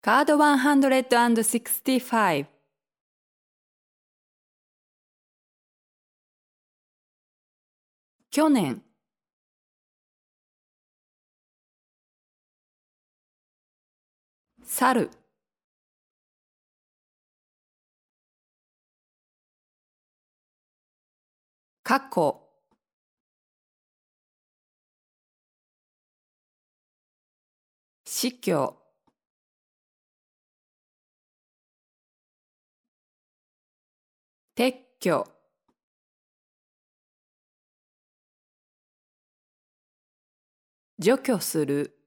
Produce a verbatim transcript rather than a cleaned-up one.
カードいちろくご。去年。去る。過去。死去。撤去。除去する。